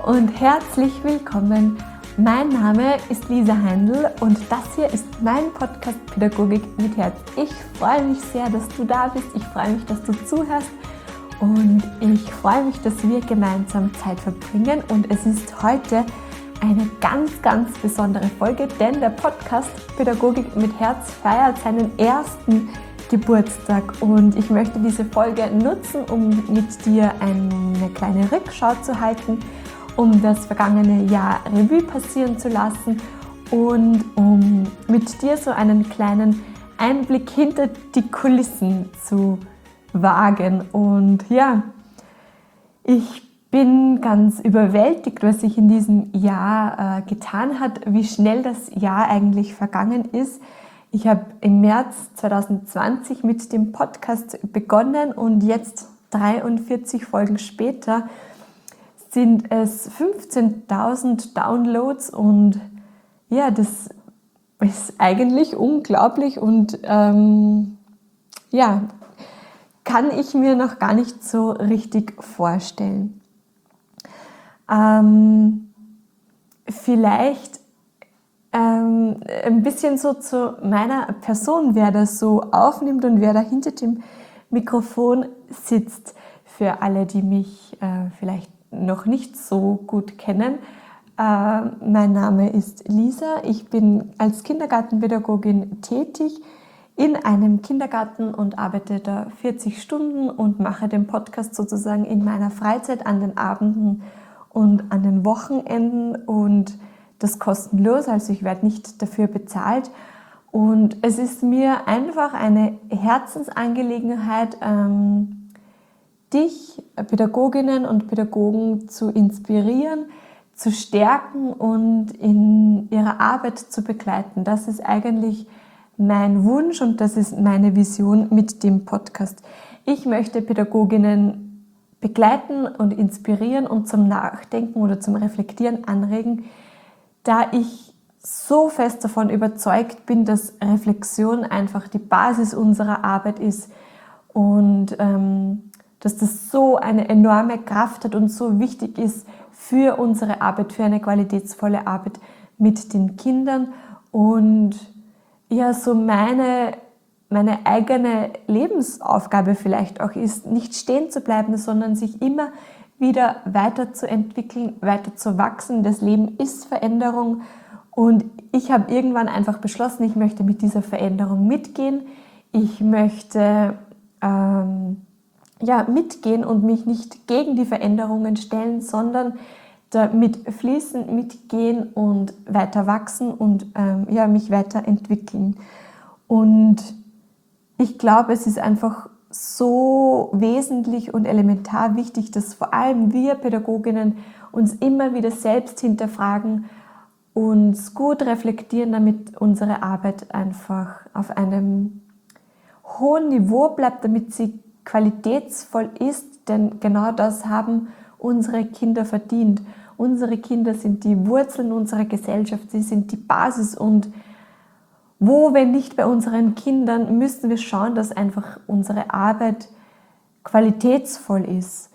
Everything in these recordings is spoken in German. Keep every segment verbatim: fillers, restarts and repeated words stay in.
und herzlich willkommen. Mein Name ist Lisa Heindl und das hier ist mein Podcast Pädagogik mit Herz. Ich freue mich sehr, dass du da bist. Ich freue mich, dass du zuhörst und ich freue mich, dass wir gemeinsam Zeit verbringen. Und es ist heute eine ganz, ganz besondere Folge, denn der Podcast Pädagogik mit Herz feiert seinen ersten Geburtstag und ich möchte diese Folge nutzen, um mit dir eine kleine Rückschau zu halten, um das vergangene Jahr Revue passieren zu lassen und um mit dir so einen kleinen Einblick hinter die Kulissen zu wagen. Und ja, ich bin ganz überwältigt, was sich in diesem Jahr äh, getan hat, wie schnell das Jahr eigentlich vergangen ist. Ich habe im März zwanzig zwanzig mit dem Podcast begonnen und jetzt dreiundvierzig Folgen später sind es fünfzehntausend Downloads und ja, das ist eigentlich unglaublich und ähm, ja, kann ich mir noch gar nicht so richtig vorstellen. Ähm, vielleicht Ähm, ein bisschen so zu meiner Person, wer das so aufnimmt und wer da hinter dem Mikrofon sitzt. Für alle, die mich äh, vielleicht noch nicht so gut kennen. Äh, mein Name ist Lisa. Ich bin als Kindergartenpädagogin tätig in einem Kindergarten und arbeite da vierzig Stunden und mache den Podcast sozusagen in meiner Freizeit an den Abenden und an den Wochenenden und das kostenlos, also ich werde nicht dafür bezahlt. Und es ist mir einfach eine Herzensangelegenheit, ähm, dich, Pädagoginnen und Pädagogen, zu inspirieren, zu stärken und in ihrer Arbeit zu begleiten. Das ist eigentlich mein Wunsch und das ist meine Vision mit dem Podcast. Ich möchte Pädagoginnen begleiten und inspirieren und zum Nachdenken oder zum Reflektieren anregen, da ich so fest davon überzeugt bin, dass Reflexion einfach die Basis unserer Arbeit ist und ähm, dass das so eine enorme Kraft hat und so wichtig ist für unsere Arbeit, für eine qualitätsvolle Arbeit mit den Kindern und ja, so meine, meine eigene Lebensaufgabe vielleicht auch ist, nicht stehen zu bleiben, sondern sich immer wieder weiterzuentwickeln, weiter zu wachsen. Das Leben ist Veränderung und ich habe irgendwann einfach beschlossen, ich möchte mit dieser Veränderung mitgehen. Ich möchte ähm, ja, mitgehen und mich nicht gegen die Veränderungen stellen, sondern damit fließen, mitgehen und weiter wachsen und ähm, ja, mich weiterentwickeln. Und ich glaube, es ist einfach so wesentlich und elementar wichtig, dass vor allem wir Pädagoginnen uns immer wieder selbst hinterfragen, uns gut reflektieren, damit unsere Arbeit einfach auf einem hohen Niveau bleibt, damit sie qualitätsvoll ist, denn genau das haben unsere Kinder verdient. Unsere Kinder sind die Wurzeln unserer Gesellschaft, sie sind die Basis und wo, wenn nicht bei unseren Kindern, müssen wir schauen, dass einfach unsere Arbeit qualitätsvoll ist.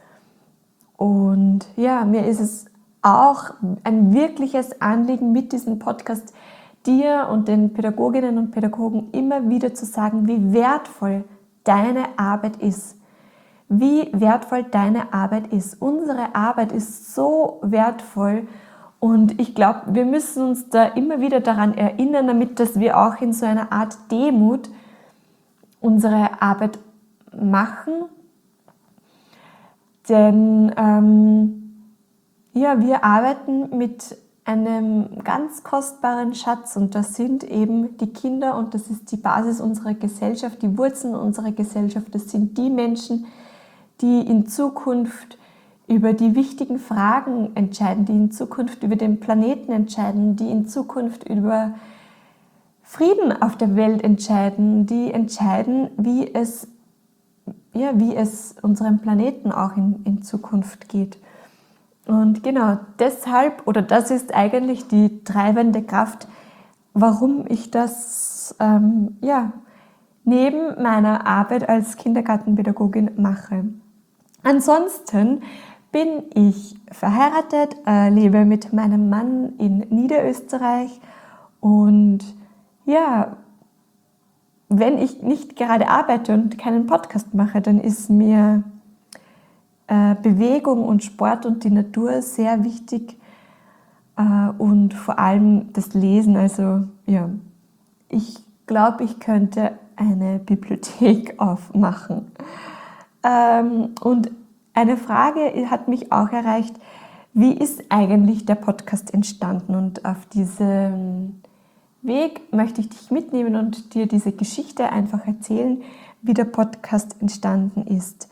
Und ja, mir ist es auch ein wirkliches Anliegen, mit diesem Podcast dir und den Pädagoginnen und Pädagogen immer wieder zu sagen, wie wertvoll deine Arbeit ist. Wie wertvoll deine Arbeit ist. Unsere Arbeit ist so wertvoll. Und ich glaube, wir müssen uns da immer wieder daran erinnern, damit dass wir auch in so einer Art Demut unsere Arbeit machen. Denn ähm, ja, wir arbeiten mit einem ganz kostbaren Schatz und das sind eben die Kinder und das ist die Basis unserer Gesellschaft, die Wurzeln unserer Gesellschaft. Das sind die Menschen, die in Zukunft über die wichtigen Fragen entscheiden, die in Zukunft über den Planeten entscheiden, die in Zukunft über Frieden auf der Welt entscheiden, die entscheiden, wie es, ja, wie es unserem Planeten auch in, in Zukunft geht. Und genau deshalb, oder das ist eigentlich die treibende Kraft, warum ich das ähm, ja, neben meiner Arbeit als Kindergartenpädagogin mache. Ansonsten bin ich verheiratet, äh, lebe mit meinem Mann in Niederösterreich und ja, wenn ich nicht gerade arbeite und keinen Podcast mache, dann ist mir äh, Bewegung und Sport und die Natur sehr wichtig äh, und vor allem das Lesen. Also ja, ich glaube, ich könnte eine Bibliothek aufmachen. Ähm, und eine Frage hat mich auch erreicht, wie ist eigentlich der Podcast entstanden? Und auf diesem Weg möchte ich dich mitnehmen und dir diese Geschichte einfach erzählen, wie der Podcast entstanden ist.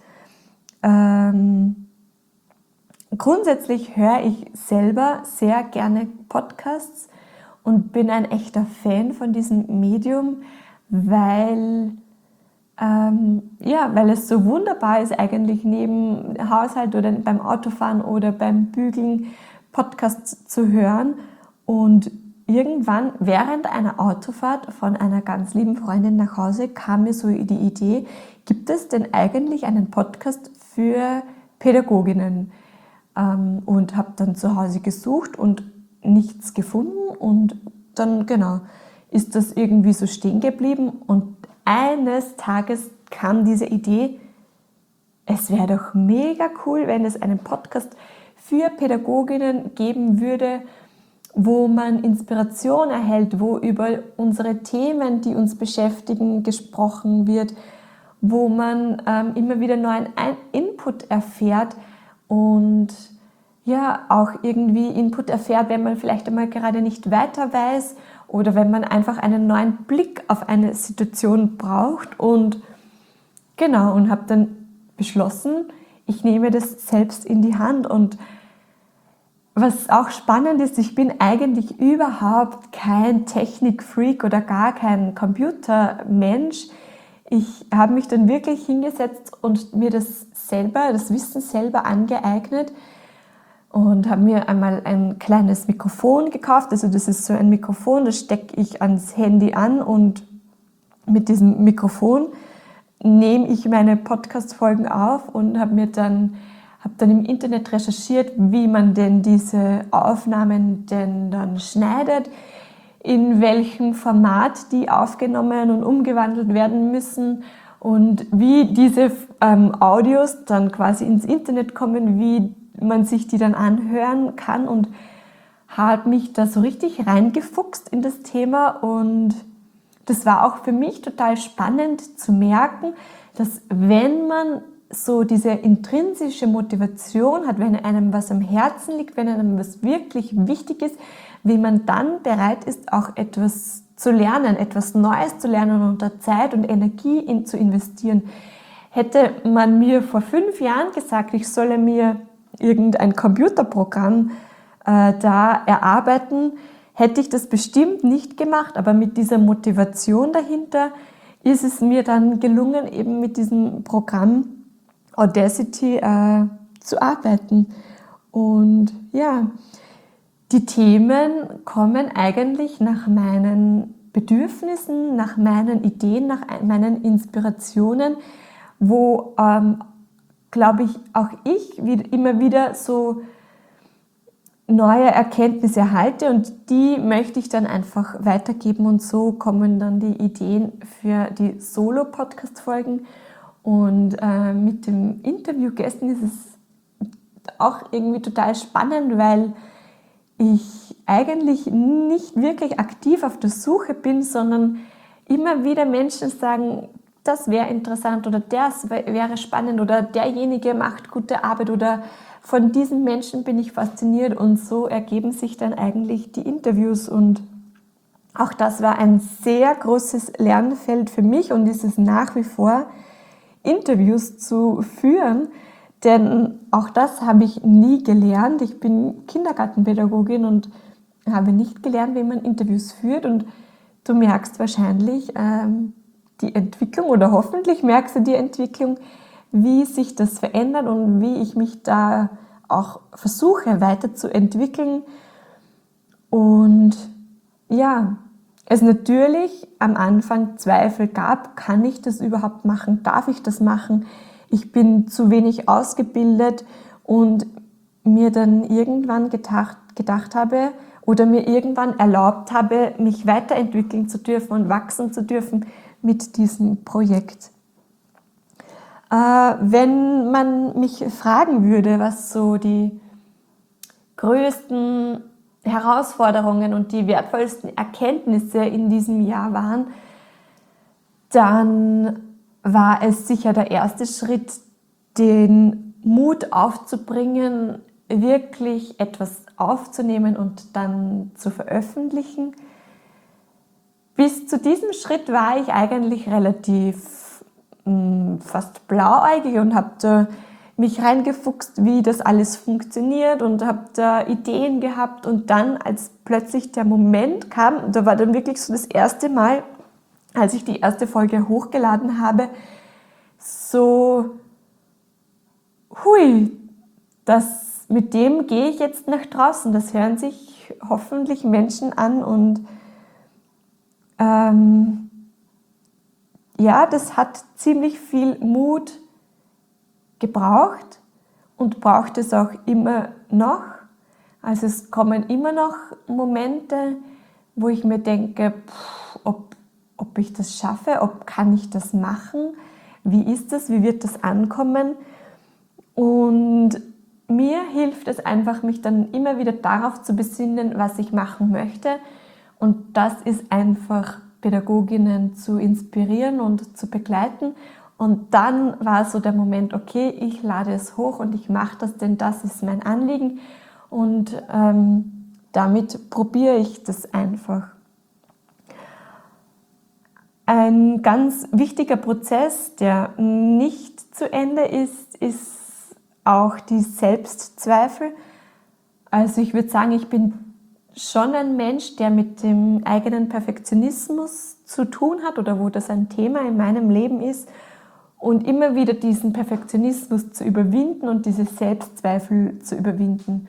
Ähm, grundsätzlich höre ich selber sehr gerne Podcasts und bin ein echter Fan von diesem Medium, weil, ähm, ja, weil es so wunderbar ist, eigentlich neben Haushalt oder beim Autofahren oder beim Bügeln Podcasts zu hören. Und irgendwann während einer Autofahrt von einer ganz lieben Freundin nach Hause kam mir so die Idee, gibt es denn eigentlich einen Podcast für Pädagoginnen? Ähm, und habe dann zu Hause gesucht und nichts gefunden und dann, genau, ist das irgendwie so stehen geblieben und eines Tages kam diese Idee, es wäre doch mega cool, wenn es einen Podcast für Pädagoginnen geben würde, wo man Inspiration erhält, wo über unsere Themen, die uns beschäftigen, gesprochen wird, wo man ähm, immer wieder neuen Input erfährt und ja, auch irgendwie Input erfährt, wenn man vielleicht einmal gerade nicht weiter weiß oder wenn man einfach einen neuen Blick auf eine Situation braucht. Und genau, und habe dann beschlossen, ich nehme das selbst in die Hand. Und was auch spannend ist, ich bin eigentlich überhaupt kein Technikfreak oder gar kein Computermensch. Ich habe mich dann wirklich hingesetzt und mir das selber, das Wissen selber angeeignet und habe mir einmal ein kleines Mikrofon gekauft. Also das ist so ein Mikrofon, das stecke ich ans Handy an und mit diesem Mikrofon nehme ich meine Podcast-Folgen auf und habe mir dann, habe dann im Internet recherchiert, wie man denn diese Aufnahmen denn dann schneidet, in welchem Format die aufgenommen und umgewandelt werden müssen und wie diese ähm, Audios dann quasi ins Internet kommen, wie man sich die dann anhören kann und habe mich da so richtig reingefuchst in das Thema und das war auch für mich total spannend zu merken, dass wenn man so diese intrinsische Motivation hat, wenn einem was am Herzen liegt, wenn einem was wirklich wichtig ist, wie man dann bereit ist, auch etwas zu lernen, etwas Neues zu lernen und da Zeit und Energie in zu investieren. Hätte man mir vor fünf Jahren gesagt, ich solle mir irgendein Computerprogramm äh, da erarbeiten, hätte ich das bestimmt nicht gemacht, aber mit dieser Motivation dahinter ist es mir dann gelungen, eben mit diesem Programm Audacity äh, zu arbeiten. Und ja, die Themen kommen eigentlich nach meinen Bedürfnissen, nach meinen Ideen, nach meinen Inspirationen, wo, ähm, glaube ich, auch ich immer wieder so neue Erkenntnisse erhalte und die möchte ich dann einfach weitergeben und so kommen dann die Ideen für die Solo-Podcast-Folgen und äh, mit dem Interviewgästen ist es auch irgendwie total spannend, weil ich eigentlich nicht wirklich aktiv auf der Suche bin, sondern immer wieder Menschen sagen, das wäre interessant oder das wäre spannend oder derjenige macht gute Arbeit oder von diesen Menschen bin ich fasziniert und so ergeben sich dann eigentlich die Interviews und auch das war ein sehr großes Lernfeld für mich und ist es nach wie vor, Interviews zu führen, denn auch das habe ich nie gelernt. Ich bin Kindergartenpädagogin und habe nicht gelernt, wie man Interviews führt und du merkst wahrscheinlich ähm, die Entwicklung oder hoffentlich merkst du die Entwicklung, wie sich das verändert und wie ich mich da auch versuche weiterzuentwickeln. Und ja, es natürlich am Anfang Zweifel gab, kann ich das überhaupt machen, darf ich das machen? Ich bin zu wenig ausgebildet und mir dann irgendwann gedacht, gedacht habe oder mir irgendwann erlaubt habe, mich weiterentwickeln zu dürfen und wachsen zu dürfen mit diesem Projekt. Äh, wenn man mich fragen würde, was so die größten Herausforderungen und die wertvollsten Erkenntnisse in diesem Jahr waren, dann war es sicher der erste Schritt, den Mut aufzubringen, wirklich etwas aufzunehmen und dann zu veröffentlichen. Bis zu diesem Schritt war ich eigentlich relativ mh, fast blauäugig und habe da mich reingefuchst, wie das alles funktioniert und habe da Ideen gehabt. Und dann, als plötzlich der Moment kam, da war dann wirklich so das erste Mal, als ich die erste Folge hochgeladen habe, so, hui, das, mit dem gehe ich jetzt nach draußen. Das hören sich hoffentlich Menschen an und ähm, ja, das hat ziemlich viel Mut gebraucht und braucht es auch immer noch. Also es kommen immer noch Momente, wo ich mir denke, pff, ob, ob ich das schaffe, ob kann ich das machen, wie ist das, wie wird das ankommen. Und mir hilft es einfach, mich dann immer wieder darauf zu besinnen, was ich machen möchte. Und das ist einfach, Pädagoginnen zu inspirieren und zu begleiten. Und dann war so der Moment, okay, ich lade es hoch und ich mache das, denn das ist mein Anliegen. Und ähm, damit probiere ich das einfach. Ein ganz wichtiger Prozess, der nicht zu Ende ist, ist auch die Selbstzweifel. Also ich würde sagen, ich bin schon ein Mensch, der mit dem eigenen Perfektionismus zu tun hat oder wo das ein Thema in meinem Leben ist. Und immer wieder diesen Perfektionismus zu überwinden und diese Selbstzweifel zu überwinden.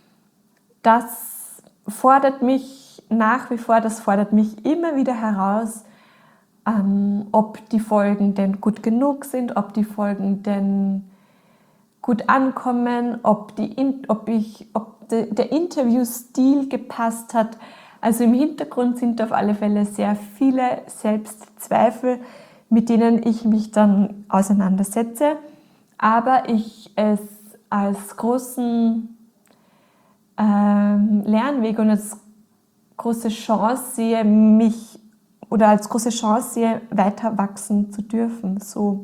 Das fordert mich nach wie vor, das fordert mich immer wieder heraus, ähm, ob die Folgen denn gut genug sind, ob die Folgen denn gut ankommen, ob, die, ob, ich, ob de, der Interviewstil gepasst hat. Also im Hintergrund sind auf alle Fälle sehr viele Selbstzweifel, mit denen ich mich dann auseinandersetze, aber ich es als großen ähm, Lernweg und als große Chance sehe, mich oder als große Chance sehe, weiter wachsen zu dürfen. So.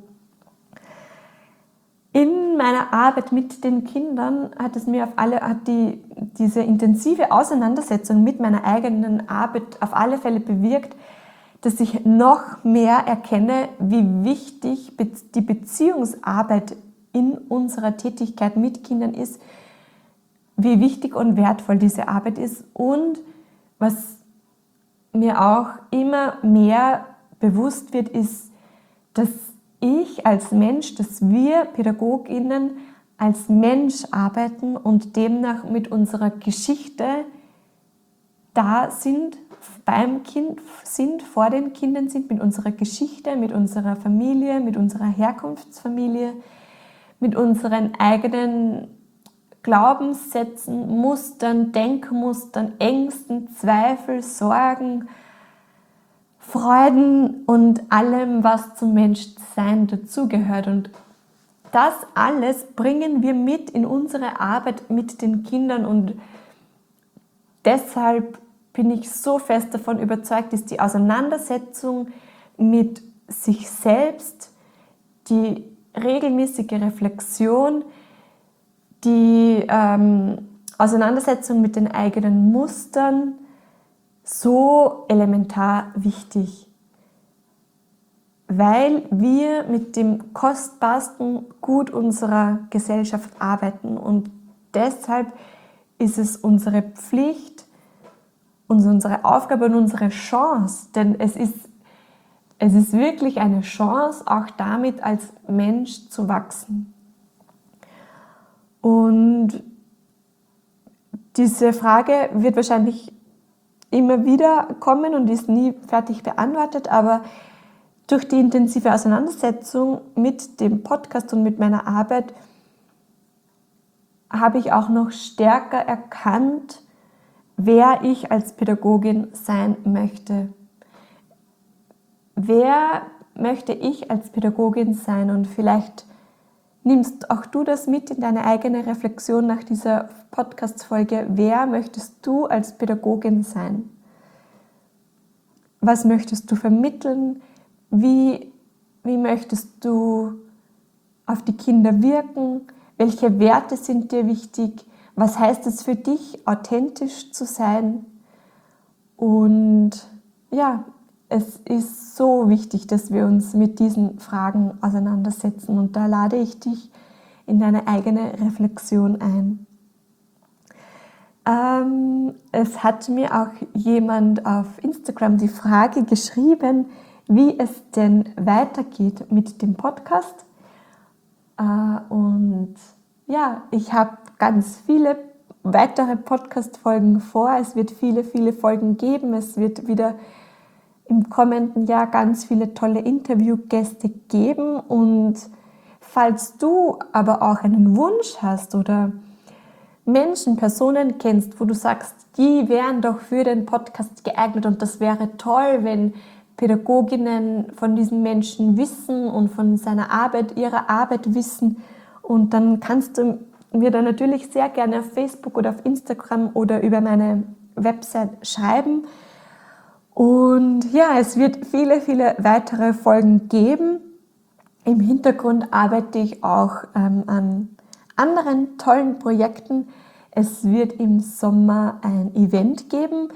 In meiner Arbeit mit den Kindern hat es mir auf alle, hat die, diese intensive Auseinandersetzung mit meiner eigenen Arbeit auf alle Fälle bewirkt, dass ich noch mehr erkenne, wie wichtig die Beziehungsarbeit in unserer Tätigkeit mit Kindern ist, wie wichtig und wertvoll diese Arbeit ist und was mir auch immer mehr bewusst wird, ist, dass ich als Mensch, dass wir PädagogInnen als Mensch arbeiten und demnach mit unserer Geschichte da sind, beim Kind sind, vor den Kindern sind, mit unserer Geschichte, mit unserer Familie, mit unserer Herkunftsfamilie, mit unseren eigenen Glaubenssätzen, Mustern, Denkmustern, Ängsten, Zweifel, Sorgen, Freuden und allem, was zum Menschsein dazugehört. Und das alles bringen wir mit in unsere Arbeit mit den Kindern und deshalb bin ich so fest davon überzeugt, ist die Auseinandersetzung mit sich selbst, die regelmäßige Reflexion, die ähm, Auseinandersetzung mit den eigenen Mustern so elementar wichtig, weil wir mit dem kostbarsten Gut unserer Gesellschaft arbeiten und deshalb ist es unsere Pflicht, unsere Aufgabe und unsere Chance, denn es ist, es ist wirklich eine Chance, auch damit als Mensch zu wachsen. Und diese Frage wird wahrscheinlich immer wieder kommen und ist nie fertig beantwortet, aber durch die intensive Auseinandersetzung mit dem Podcast und mit meiner Arbeit habe ich auch noch stärker erkannt, wer ich als Pädagogin sein möchte. Wer möchte ich als Pädagogin sein? Und vielleicht nimmst auch du das mit in deine eigene Reflexion nach dieser Podcast-Folge. Wer möchtest du als Pädagogin sein? Was möchtest du vermitteln? Wie, wie möchtest du auf die Kinder wirken? Welche Werte sind dir wichtig? Was heißt es für dich, authentisch zu sein? Und ja, es ist so wichtig, dass wir uns mit diesen Fragen auseinandersetzen. Und da lade ich dich in deine eigene Reflexion ein. Ähm, es hat mir auch jemand auf Instagram die Frage geschrieben, wie es denn weitergeht mit dem Podcast. Äh, und ja, ich habe ganz viele weitere Podcast-Folgen vor. Es wird viele, viele Folgen geben. Es wird wieder im kommenden Jahr ganz viele tolle Interviewgäste geben. Und falls du aber auch einen Wunsch hast oder Menschen, Personen kennst, wo du sagst, die wären doch für den Podcast geeignet und das wäre toll, wenn Pädagoginnen von diesen Menschen wissen und von seiner Arbeit, ihrer Arbeit wissen, und dann kannst du mir da natürlich sehr gerne auf Facebook oder auf Instagram oder über meine Website schreiben. Und ja, es wird viele, viele weitere Folgen geben. Im Hintergrund arbeite ich auch ähm, an anderen tollen Projekten. Es wird im Sommer ein Event geben,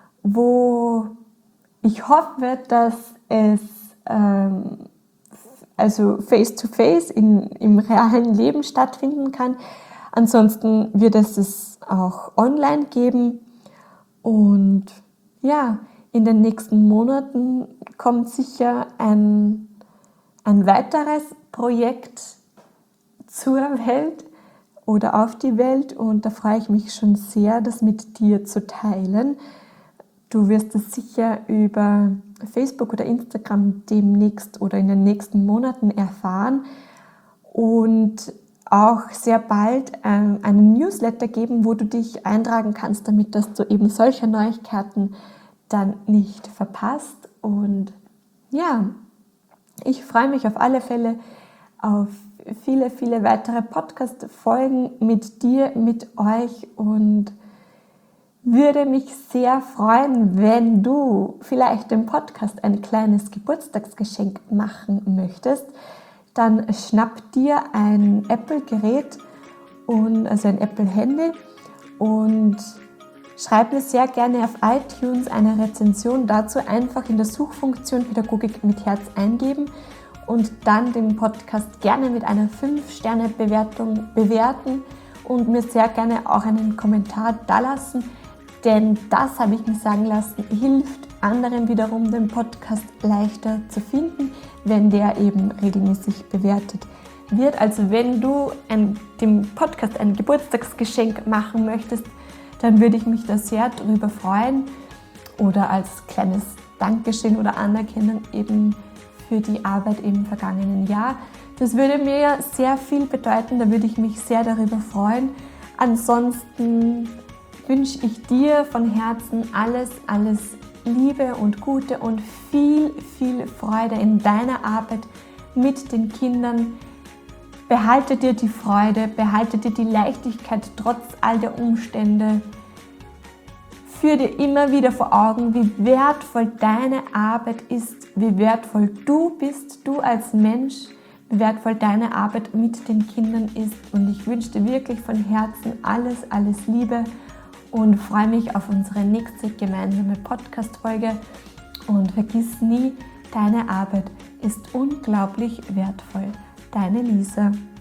wo ich hoffe, dass es ähm, also face-to-face in, im realen Leben stattfinden kann. Ansonsten wird es es auch online geben. Und ja, in den nächsten Monaten kommt sicher ein, ein weiteres Projekt zur Welt oder auf die Welt, und da freue ich mich schon sehr, das mit dir zu teilen. Du wirst es sicher über Facebook oder Instagram demnächst oder in den nächsten Monaten erfahren und auch sehr bald ähm, einen Newsletter geben, wo du dich eintragen kannst, damit dass du eben solche Neuigkeiten dann nicht verpasst. Und ja, ich freue mich auf alle Fälle auf viele, viele weitere Podcast-Folgen mit dir, mit euch, und würde mich sehr freuen, wenn du vielleicht dem Podcast ein kleines Geburtstagsgeschenk machen möchtest. Dann schnapp dir ein Apple-Gerät, und, also ein Apple-Handy, und schreib mir sehr gerne auf iTunes eine Rezension dazu. Einfach in der Suchfunktion Pädagogik mit Herz eingeben und dann den Podcast gerne mit einer fünf Sterne Bewertung bewerten und mir sehr gerne auch einen Kommentar dalassen, denn das, habe ich mir sagen lassen, hilft anderen wiederum, den Podcast leichter zu finden, wenn der eben regelmäßig bewertet wird. Also wenn du ein, dem Podcast ein Geburtstagsgeschenk machen möchtest, dann würde ich mich da sehr darüber freuen, oder als kleines Dankeschön oder Anerkennung eben für die Arbeit im vergangenen Jahr. Das würde mir sehr viel bedeuten, da würde ich mich sehr darüber freuen. Ansonsten wünsche ich dir von Herzen alles, alles Liebe und Gute und viel, viel Freude in deiner Arbeit mit den Kindern. Behalte dir die Freude, behalte dir die Leichtigkeit trotz all der Umstände. Führ dir immer wieder vor Augen, wie wertvoll deine Arbeit ist, wie wertvoll du bist, du als Mensch, wie wertvoll deine Arbeit mit den Kindern ist. Und ich wünsche dir wirklich von Herzen alles, alles Liebe und freue mich auf unsere nächste gemeinsame Podcast-Folge. Und vergiss nie, deine Arbeit ist unglaublich wertvoll. Deine Lisa.